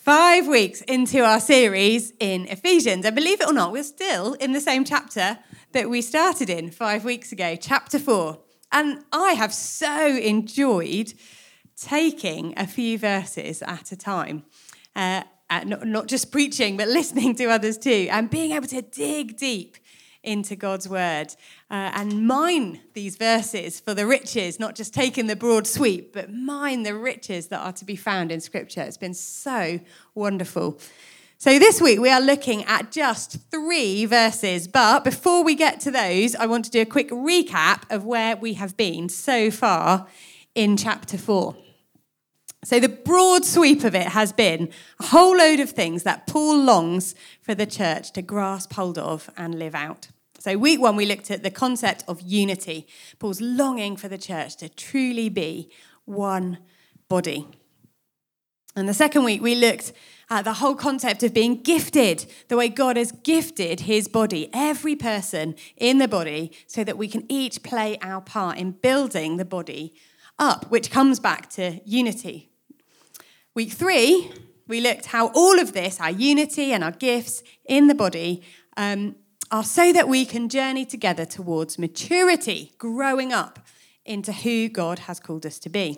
5 weeks into our series in Ephesians. And believe it or not, we're still in the same chapter that we started in 5 weeks ago, chapter 4. And I have so enjoyed taking a few verses at a time. Not just preaching, but listening to others too. And being able to dig deep into God's word and mine these verses for the riches, not just taking the broad sweep, but mine the riches that are to be found in Scripture. It's been so wonderful. So this week we are looking at just 3 verses, but before we get to those, I want to do a quick recap of where we have been so far in chapter 4. So the broad sweep of it has been a whole load of things that Paul longs for the church to grasp hold of and live out. So week 1, we looked at the concept of unity. Paul's longing for the church to truly be one body. And the second week, we looked at the whole concept of being gifted, the way God has gifted his body, every person in the body, so that we can each play our part in building the body up, which comes back to unity. Week 3, we looked how all of this, our unity and our gifts in the body, are so that we can journey together towards maturity, growing up into who God has called us to be.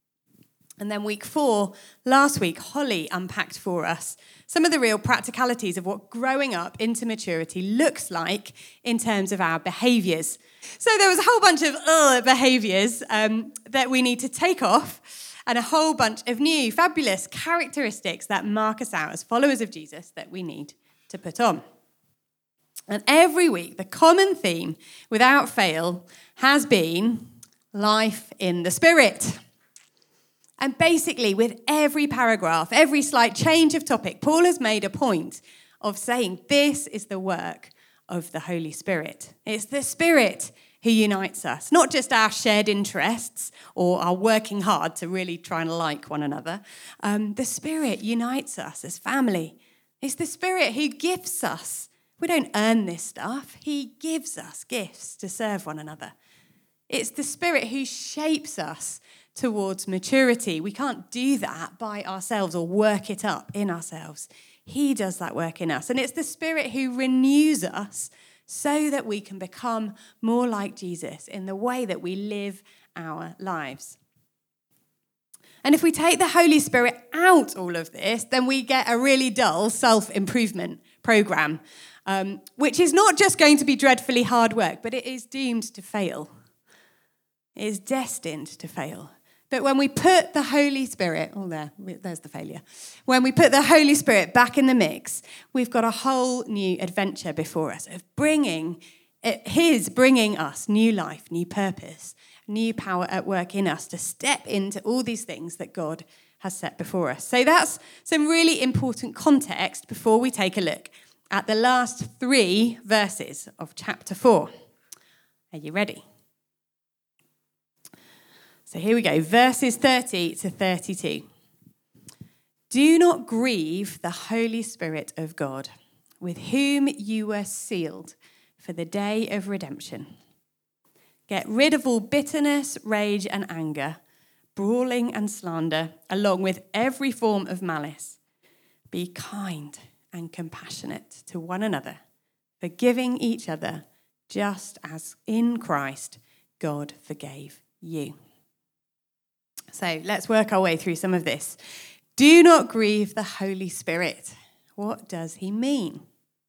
And then week 4, last week, Holly unpacked for us some of the real practicalities of what growing up into maturity looks like in terms of our behaviours. So there was a whole bunch of behaviours that we need to take off, and a whole bunch of new, fabulous characteristics that mark us out as followers of Jesus that we need to put on. And every week, the common theme, without fail, has been life in the Spirit. And basically, with every paragraph, every slight change of topic, Paul has made a point of saying this is the work of the Holy Spirit. It's the Spirit who unites us, not just our shared interests or our working hard to really try and like one another. The Spirit unites us as family. It's the Spirit who gifts us. We don't earn this stuff. He gives us gifts to serve one another. It's the Spirit who shapes us towards maturity. We can't do that by ourselves or work it up in ourselves. He does that work in us. And it's the Spirit who renews us so that we can become more like Jesus in the way that we live our lives. And if we take the Holy Spirit out all of this, then we get a really dull self-improvement program, which is not just going to be dreadfully hard work, but it is doomed to fail. It is destined to fail. But when we put the Holy Spirit, there's the failure. When we put the Holy Spirit back in the mix, we've got a whole new adventure before us of bringing us new life, new purpose, new power at work in us to step into all these things that God has set before us. So that's some really important context before we take a look at the last 3 verses of chapter 4. Are you ready? So here we go, verses 30 to 32. Do not grieve the Holy Spirit of God, with whom you were sealed for the day of redemption. Get rid of all bitterness, rage, and anger, brawling and slander, along with every form of malice. Be kind and compassionate to one another, forgiving each other, just as in Christ God forgave you. So let's work our way through some of this. Do not grieve the Holy Spirit. What does he mean?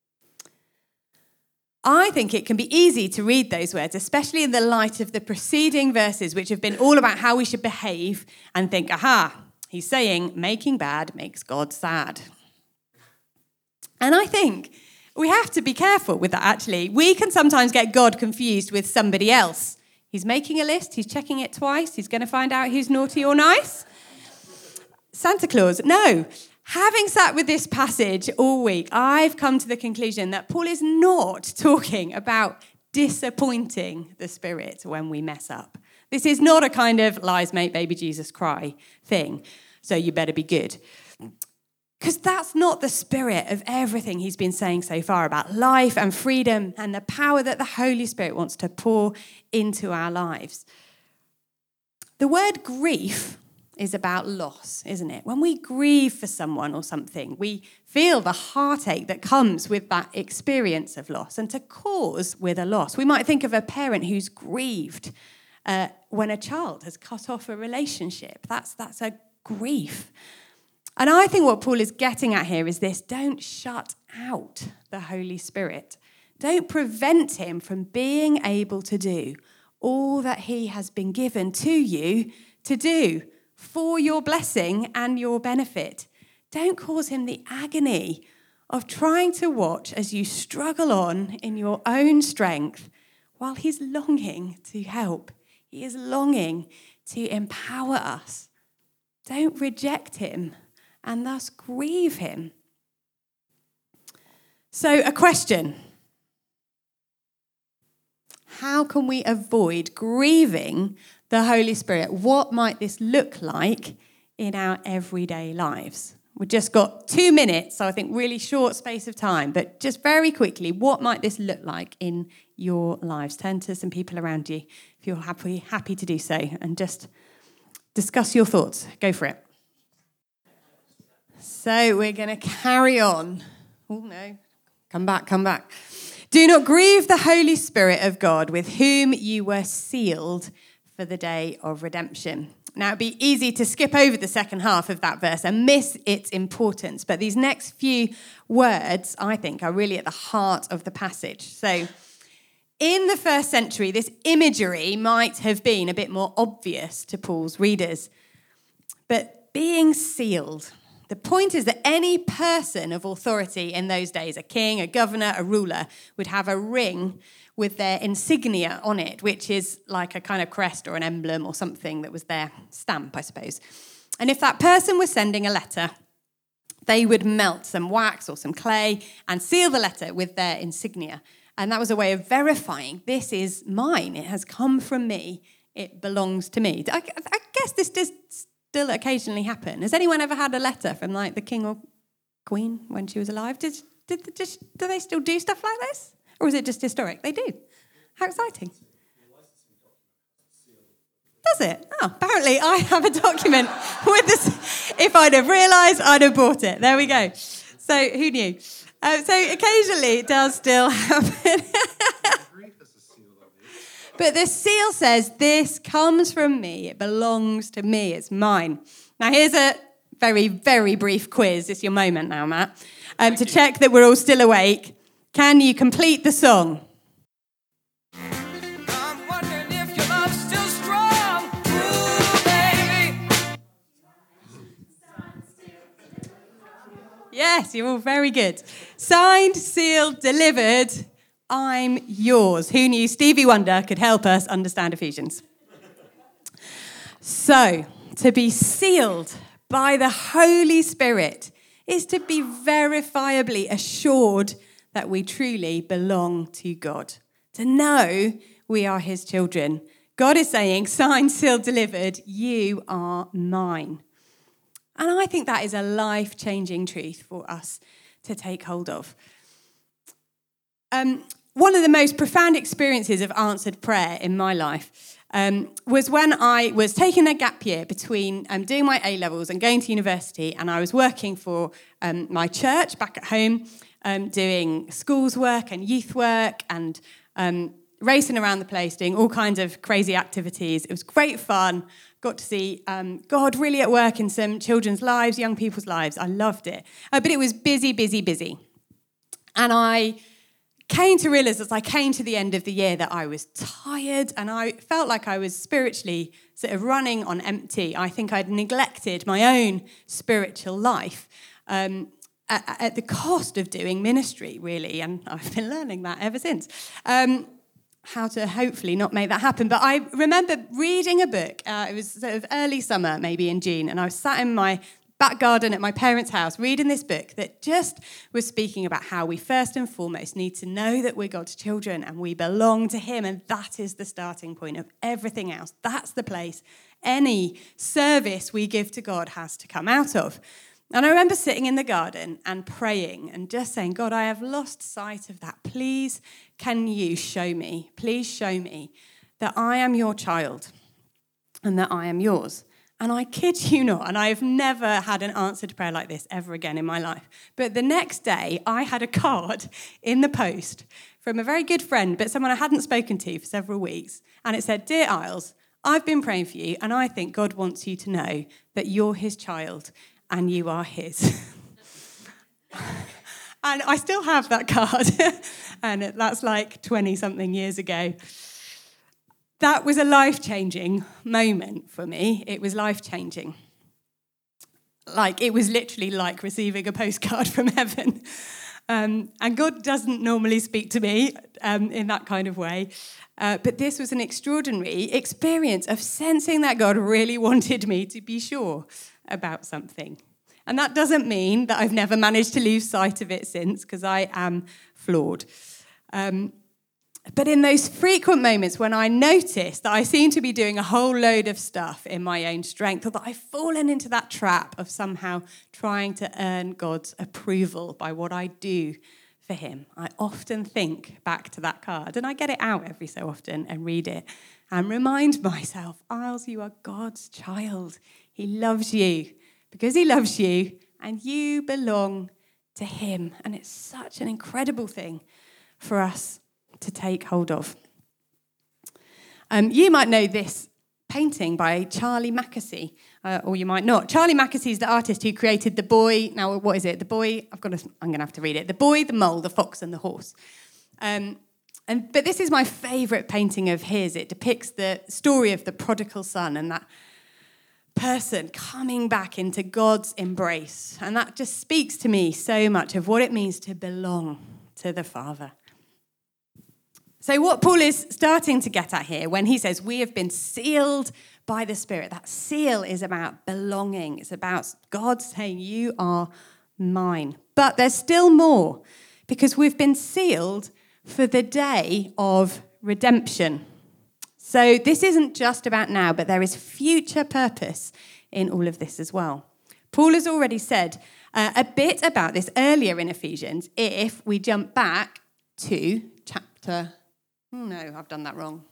I think it can be easy to read those words, especially in the light of the preceding verses, which have been all about how we should behave, and think, aha, he's saying making bad makes God sad. And I think we have to be careful with that, actually. We can sometimes get God confused with somebody else. He's making a list, he's checking it twice, he's going to find out who's naughty or nice. Santa Claus, no. Having sat with this passage all week, I've come to the conclusion that Paul is not talking about disappointing the Spirit when we mess up. This is not a kind of lies make baby Jesus cry thing, so you better be good. Because that's not the spirit of everything he's been saying so far about life and freedom and the power that the Holy Spirit wants to pour into our lives. The word grief is about loss, isn't it? When we grieve for someone or something, we feel the heartache that comes with that experience of loss. And to cause with a loss, we might think of a parent who's grieved when a child has cut off a relationship. That's a grief. And I think what Paul is getting at here is this: don't shut out the Holy Spirit. Don't prevent him from being able to do all that he has been given to you to do for your blessing and your benefit. Don't cause him the agony of trying to watch as you struggle on in your own strength while he's longing to help. He is longing to empower us. Don't reject him and thus grieve him. So, a question. How can we avoid grieving the Holy Spirit? What might this look like in our everyday lives? We've just got 2 minutes, so I think really short space of time, but just very quickly, what might this look like in your lives? Turn to some people around you if you're happy to do so, and just discuss your thoughts. Go for it. So we're going to carry on. Oh, no. Come back. Do not grieve the Holy Spirit of God, with whom you were sealed for the day of redemption. Now, it'd be easy to skip over the second half of that verse and miss its importance, but these next few words, I think, are really at the heart of the passage. So, in the first century, this imagery might have been a bit more obvious to Paul's readers, but being sealed. The point is that any person of authority in those days, a king, a governor, a ruler, would have a ring with their insignia on it, which is like a kind of crest or an emblem or something that was their stamp, I suppose. And if that person was sending a letter, they would melt some wax or some clay and seal the letter with their insignia. And that was a way of verifying, this is mine, it has come from me, it belongs to me. I guess this does still occasionally happen. Has anyone ever had a letter from like the king or queen when she was alive? Do they still do stuff like this? Or is it just historic? They do. How exciting. Does it? Oh, apparently I have a document with this. If I'd have realised, I'd have bought it. There we go. So who knew? So occasionally it does still happen. But the seal says, this comes from me, it belongs to me, it's mine. Now here's a very, very brief quiz. It's your moment now, Matt. To check that we're all still awake. Can you complete the song? I'm wondering if your love's still strong. Ooh, baby. Yes, you're all very good. Signed, sealed, delivered. I'm yours. Who knew Stevie Wonder could help us understand Ephesians? So, to be sealed by the Holy Spirit is to be verifiably assured that we truly belong to God. To know we are his children. God is saying, signed, sealed, delivered, you are mine. And I think that is a life-changing truth for us to take hold of. One of the most profound experiences of answered prayer in my life was when I was taking a gap year between doing my A-levels and going to university, and I was working for my church back at home, doing schools work and youth work and racing around the place, doing all kinds of crazy activities. It was great fun. Got to see God really at work in some children's lives, young people's lives. I loved it. But it was busy. And I came to realize as I came to the end of the year that I was tired and I felt like I was spiritually sort of running on empty. I think I'd neglected my own spiritual life at the cost of doing ministry, really. And I've been learning that ever since. How to hopefully not make that happen. But I remember reading a book. It was sort of early summer, maybe in June, and I was sat in my back garden at my parents' house reading this book that just was speaking about how we first and foremost need to know that we're God's children and we belong to him, and that is the starting point of everything else. That's the place any service we give to God has to come out of. And I remember sitting in the garden and praying and just saying, God, I have lost sight of that. Please, can you show me? Please show me that I am your child and that I am yours. And I kid you not, and I have never had an answered prayer like this ever again in my life. But the next day, I had a card in the post from a very good friend, but someone I hadn't spoken to for several weeks. And it said, "Dear Isles, I've been praying for you, and I think God wants you to know that you're his child and you are his." And I still have that card, and that's like 20-something years ago. That was a life-changing moment for me. It was life-changing. It was literally like receiving a postcard from heaven. And God doesn't normally speak to me in that kind of way. But this was an extraordinary experience of sensing that God really wanted me to be sure about something. And that doesn't mean that I've never managed to lose sight of it since, because I am flawed. But in those frequent moments when I notice that I seem to be doing a whole load of stuff in my own strength, or that I've fallen into that trap of somehow trying to earn God's approval by what I do for him, I often think back to that card, and I get it out every so often and read it and remind myself, Isles, you are God's child. He loves you because he loves you, and you belong to him. And it's such an incredible thing for us to take hold of. You might know this painting by Charlie Mackesy, or you might not. Charlie Mackesy is the artist who created The Boy. Now, what is it? The Boy. I'm going to have to read it. The Boy, the Mole, the Fox, and the Horse. But this is my favourite painting of his. It depicts the story of the prodigal son and that person coming back into God's embrace. And that just speaks to me so much of what it means to belong to the Father. So what Paul is starting to get at here when he says we have been sealed by the Spirit, that seal is about belonging. It's about God saying you are mine. But there's still more, because we've been sealed for the day of redemption. So this isn't just about now, but there is future purpose in all of this as well. Paul has already said a bit about this earlier in Ephesians. If we jump back to chapter... No, I've done that wrong.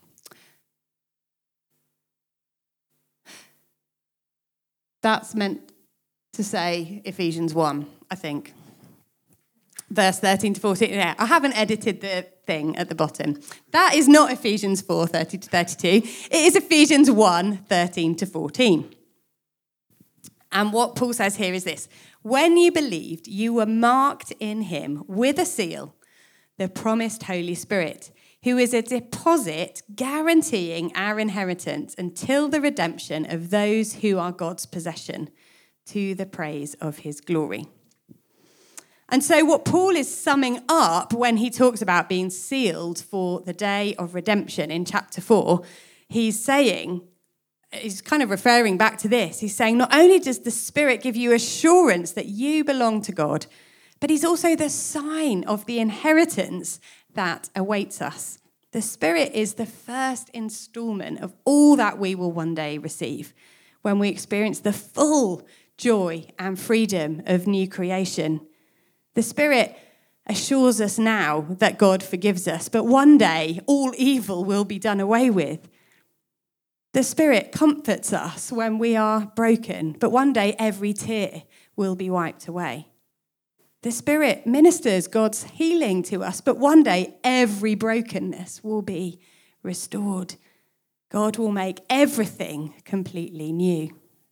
That's meant to say Ephesians 1, I think. Verse 13 to 14. Yeah, I haven't edited the thing at the bottom. That is not Ephesians 4, 30 to 32. It is Ephesians 1, 13 to 14. And what Paul says here is this: when you believed, you were marked in him with a seal, the promised Holy Spirit, who is a deposit guaranteeing our inheritance until the redemption of those who are God's possession, to the praise of his glory. And so what Paul is summing up when he talks about being sealed for the day of redemption in chapter 4, he's kind of referring back to this. He's saying not only does the Spirit give you assurance that you belong to God, but he's also the sign of the inheritance that awaits us. The Spirit is the first installment of all that we will one day receive when we experience the full joy and freedom of new creation. The Spirit assures us now that God forgives us, but one day all evil will be done away with. The Spirit comforts us when we are broken, but one day every tear will be wiped away. The Spirit ministers God's healing to us, but one day every brokenness will be restored. God will make everything completely new.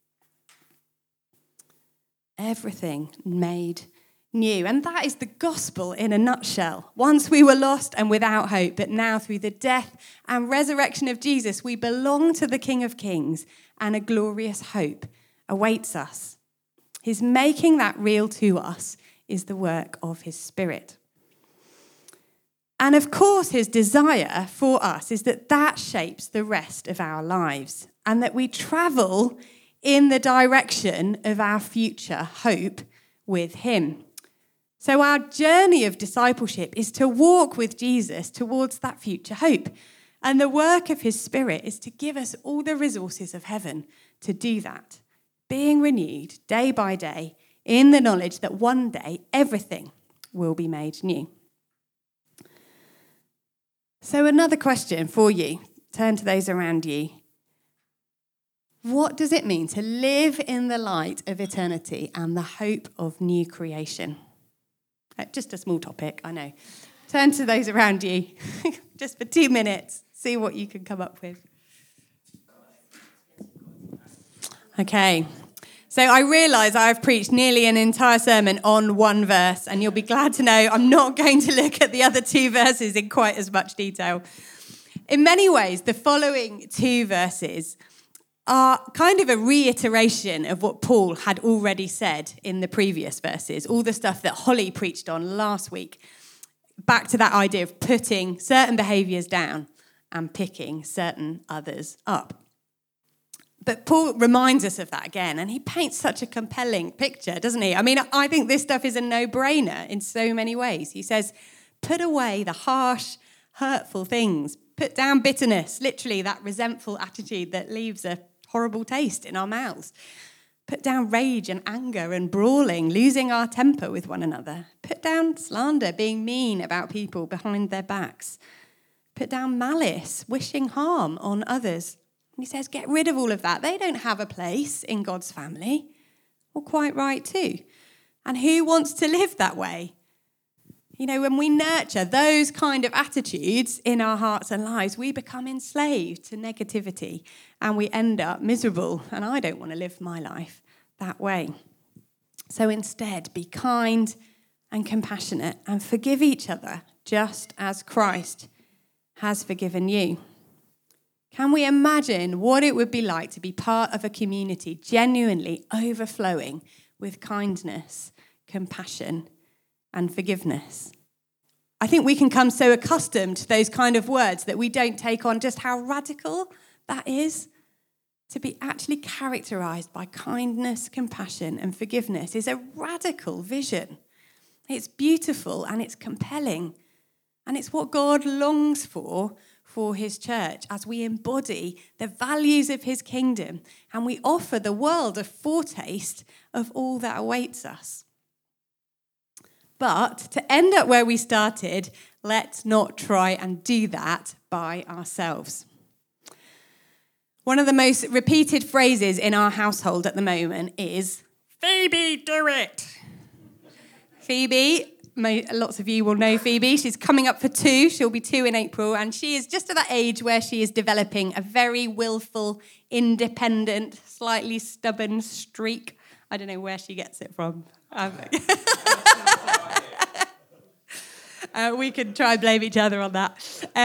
Everything made new. And that is the gospel in a nutshell. Once we were lost and without hope, but now through the death and resurrection of Jesus, we belong to the King of Kings, and a glorious hope awaits us. His making that real to us is the work of his Spirit. And of course, his desire for us is that that shapes the rest of our lives, and that we travel in the direction of our future hope with him. So our journey of discipleship is to walk with Jesus towards that future hope. And the work of his Spirit is to give us all the resources of heaven to do that, being renewed day by day in the knowledge that one day everything will be made new. So another question for you. Turn to those around you. What does it mean to live in the light of eternity and the hope of new creation? Just a small topic, I know. Turn to those around you just for 2 minutes. See what you can come up with. Okay. So I realise I've preached nearly an entire sermon on one verse, and you'll be glad to know I'm not going to look at the other 2 verses in quite as much detail. In many ways, the following 2 verses are kind of a reiteration of what Paul had already said in the previous verses, all the stuff that Holly preached on last week, back to that idea of putting certain behaviours down and picking certain others up. But Paul reminds us of that again, and he paints such a compelling picture, doesn't he? I mean, I think this stuff is a no-brainer in so many ways. He says, put away the harsh, hurtful things. Put down bitterness, literally that resentful attitude that leaves a horrible taste in our mouths. Put down rage and anger and brawling, losing our temper with one another. Put down slander, being mean about people behind their backs. Put down malice, wishing harm on others. And he says, get rid of all of that. They don't have a place in God's family. Well, quite right too. And who wants to live that way? You know, when we nurture those kind of attitudes in our hearts and lives, we become enslaved to negativity and we end up miserable. And I don't want to live my life that way. So instead, be kind and compassionate and forgive each other just as Christ has forgiven you. Can we imagine what it would be like to be part of a community genuinely overflowing with kindness, compassion, and forgiveness? I think we can come so accustomed to those kind of words that we don't take on just how radical that is. To be actually characterized by kindness, compassion, and forgiveness is a radical vision. It's beautiful and it's compelling. And it's what God longs for his church as we embody the values of his kingdom and we offer the world a foretaste of all that awaits us. But to end up where we started, let's not try and do that by ourselves. One of the most repeated phrases in our household at the moment is, Phoebe, do it. Phoebe, lots of you will know Phoebe. She's coming up for 2. She'll be 2 in April. And she is just at that age where she is developing a very willful, independent, slightly stubborn streak. I don't know where she gets it from. We can try and blame each other on that.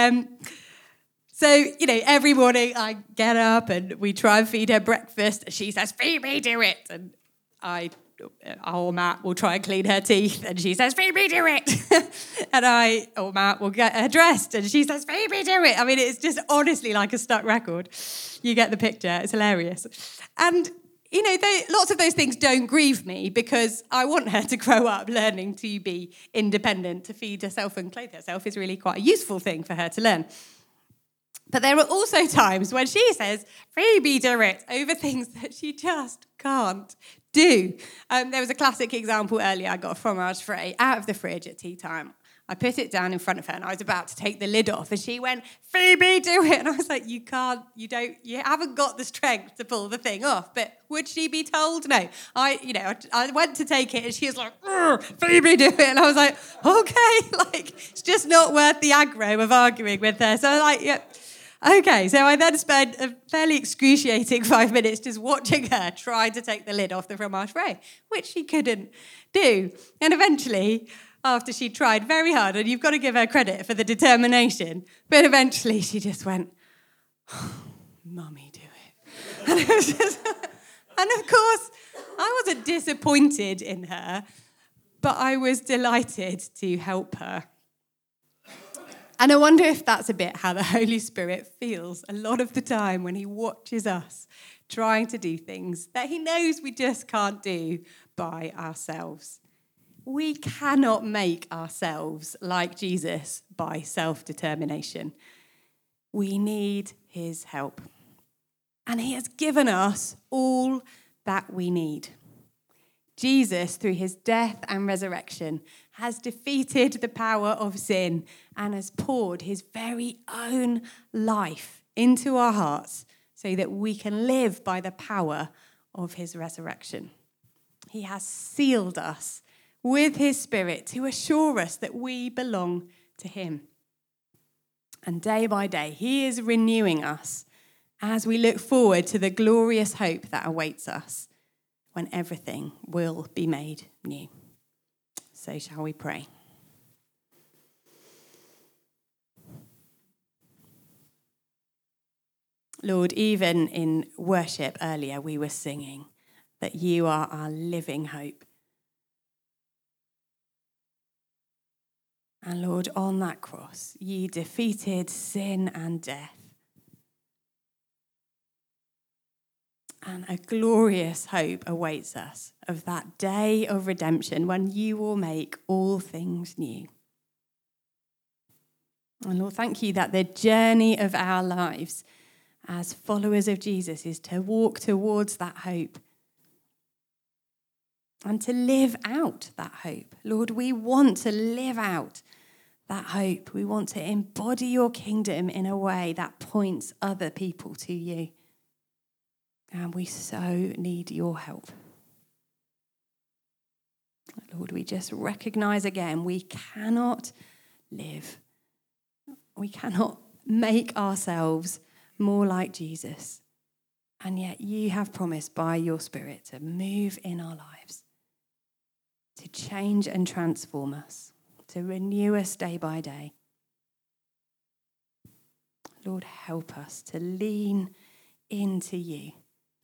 So, you know, every morning I get up and we try and feed her breakfast. She says, Phoebe, do it. And Matt will try and clean her teeth, and she says, Phoebe, do it. And Matt will get her dressed, and she says, Phoebe, do it. I mean, it's just honestly like a stuck record. You get the picture. It's hilarious. And, you know, lots of those things don't grieve me because I want her to grow up learning to be independent, to feed herself and clothe herself is really quite a useful thing for her to learn. But there are also times when she says, Phoebe, do it, over things that she just can't do. There was a classic example earlier. I got a fromage frais out of the fridge at tea time. I put it down in front of her and I was about to take the lid off and she went, Phoebe, do it. And I was like, you haven't got the strength to pull the thing off. But would she be told? No. I went to take it and she was like, Phoebe, do it. And I was like, okay, it's just not worth the aggro of arguing with her. So I was like, yeah. Okay, so I then spent a fairly excruciating 5 minutes just watching her try to take the lid off the fromage frais, which she couldn't do. And eventually, after she tried very hard, and you've got to give her credit for the determination, but eventually she just went, Mummy, do it. And, and of course, I wasn't disappointed in her, but I was delighted to help her. And I wonder if that's a bit how the Holy Spirit feels a lot of the time when he watches us trying to do things that he knows we just can't do by ourselves. We cannot make ourselves like Jesus by self-determination. We need his help. And he has given us all that we need. Jesus, through his death and resurrection, has defeated the power of sin and has poured his very own life into our hearts so that we can live by the power of his resurrection. He has sealed us with his Spirit to assure us that we belong to him. And day by day, he is renewing us as we look forward to the glorious hope that awaits us when everything will be made new. So shall we pray? Lord, even in worship earlier, we were singing that you are our living hope. And Lord, on that cross, you defeated sin and death. And a glorious hope awaits us of that day of redemption when you will make all things new. And Lord, thank you that the journey of our lives as followers of Jesus is to walk towards that hope and to live out that hope. Lord, we want to live out that hope. We want to embody your kingdom in a way that points other people to you. And we so need your help. Lord, we just recognize again, we cannot live. We cannot make ourselves more like Jesus. And yet you have promised by your Spirit to move in our lives, to change and transform us, to renew us day by day. Lord, help us to lean into you,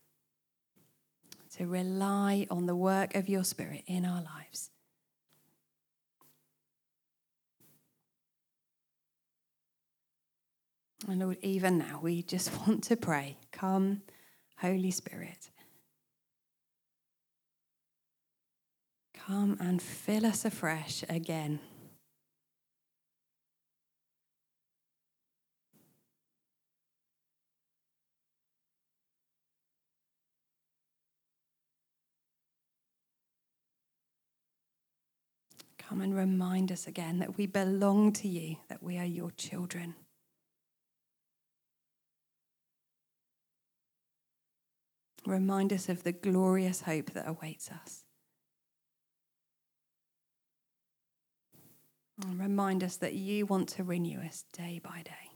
to rely on the work of your Spirit in our lives. And Lord, even now, we just want to pray, come, Holy Spirit. Come and fill us afresh again. Come and remind us again that we belong to you, that we are your children. Remind us of the glorious hope that awaits us. And remind us that you want to renew us day by day.